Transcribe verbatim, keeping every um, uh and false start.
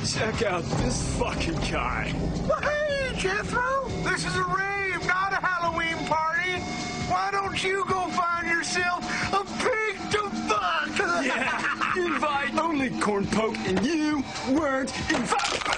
Check out this fucking guy. Well, hey, Jethro. This is a rave, not a Halloween party. Why don't you go find yourself a pig to fuck? Yeah, invite only corn poke, and you weren't invited.